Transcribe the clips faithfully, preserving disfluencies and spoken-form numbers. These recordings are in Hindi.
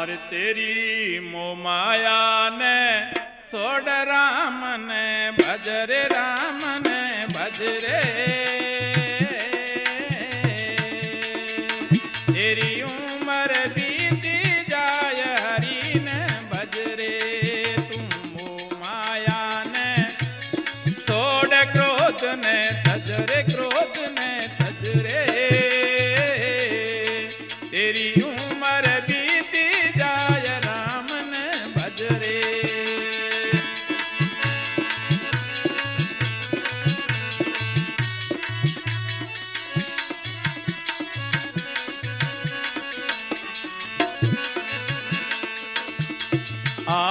और तेरी मोह माया ने सोड राम ने भज रे राम ने भज रे तेरी उम्र बीती जाय हरि ने भज रे तुम मोह माया ने सोड क्रोध ने तज रे क्रोध ने तज रे तेरी उम्र बीती जाय राम ने भज रे आ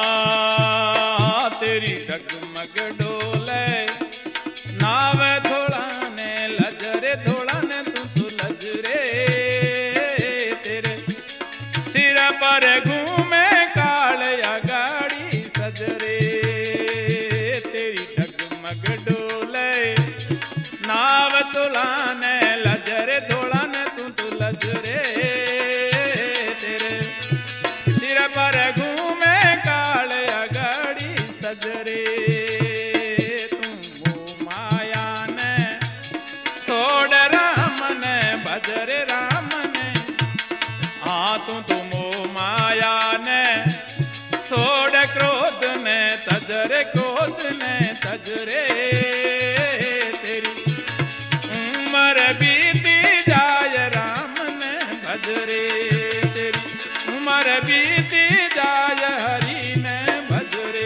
तेरी डगमग डोले नाव थोड़ा ने लज रे थोड़ा ने तू तू लज रे तेरे सिर पर घूमे कालिया गाड़ी सज रे तेरी डगमग डोले नाव थोड़ा ने लज रे थोड़ा ने तू तू लज रे तेरे सिर पर घूमे कालिया गाड़ी सज रे तुम मोह माया ने सोड राम ने भज रे राम ने हाँ तू तो मोह माया ने सोड क्रोध ने तज रे क्रोध ने तज रे तेरी उम्र बीती जाय राम ने भज रे तेरी उम्र बीती जाय हरि ने भज रे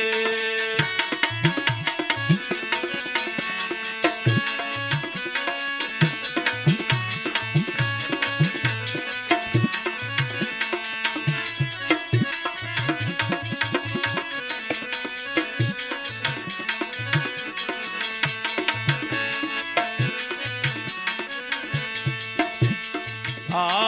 आ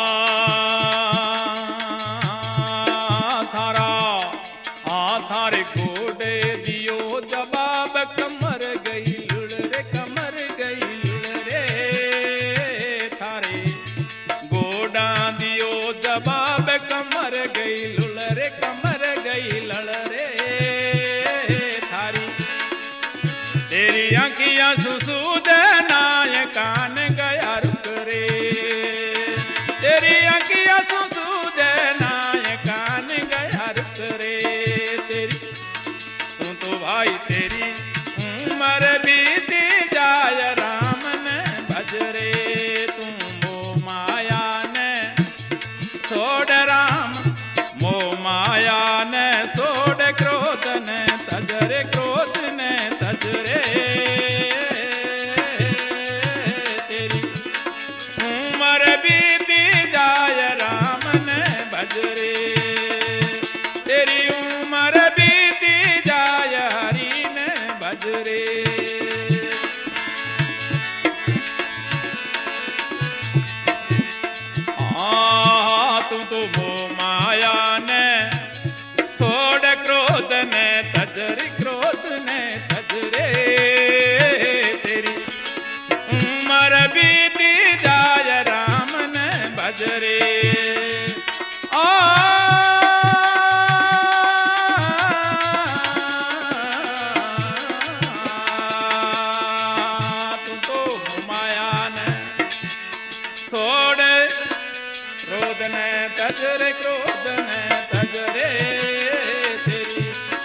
थारा आ थारे गोडे दियो जवाब कमर गई लुड़ रे कमर गई लुड़ रे थारे गोडा दियो जवाब कमर गई लुड़ रे कमर गई लड़ रे थारी तेरी आंखियां सुसूद नाय कान गया रुक रे तेरी आंखियां सुसूद नाय कान गया रुक रे तेरी तू तो भाई तेरी उम्र बीती जाय राम ने भज रे तू मोह माया ने सोड राम मोह माया ने सोड क्रोध ने तज रे क्रोध ने तज रे तेरी उम्र बीती जाय राम ने भज रे तेरी उम्र बीती जाय हरि ने भज रे आ तू तो मोह माया ने सोड क्रोध ने तज रे क्रोध ने तज रे तेरी उम्र बीती जाय राम ने भज रे आ तू तो माया ने सोड क्रोध ने तज रे क्रोध ने तज रे तेरी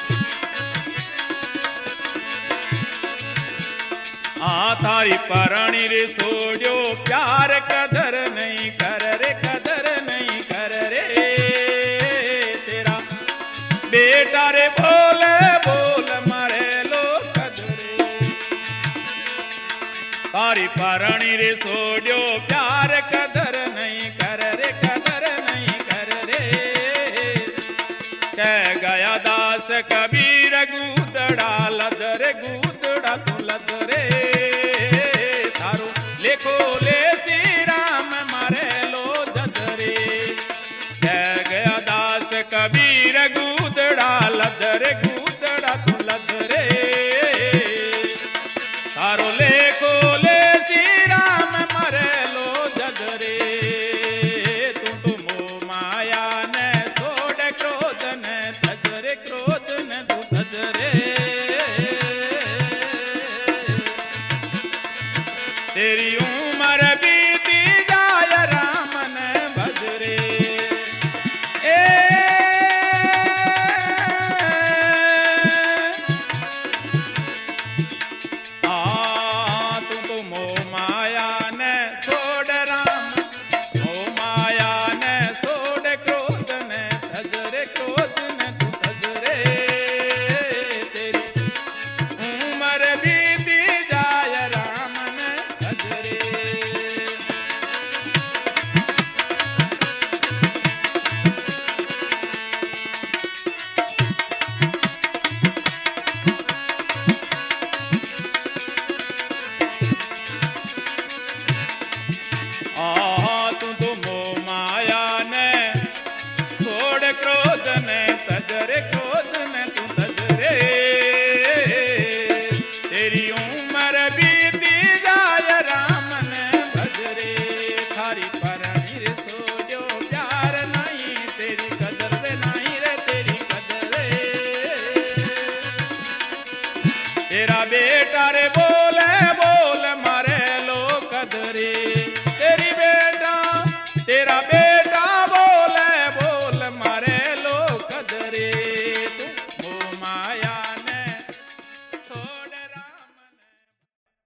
आ थारी परणी रे सोड्यो प्यार कदर नहीं कर रे कदर नहीं कर रे तेरा बेटा रे बोल बोल मारे लो कदरे तारी परणी रे सोड्यो प्यार कदर नहीं कर रे कदर नहीं कर रे कह गया दास कबीर गूदड़ा लदर गूदड़ा तू लदरे थारो लेखो ले श्री राम मारे लो जदरे कह गया दास कबीर गूदड़ा लदर गूदड़ा तू लदरे थारो लेखो ले श्री राम मारे लो जदरे तू तो मोह माया ने तेरी उम्र बीती जाय राम न भजरे। ए आ तू तो मोह माया न छोड़ राम, मोह माया न छोड़ क्रोध न सजरे, क्रोध न तू सजरे। तेरी उम्र बीती जाय राम न भजरे। आ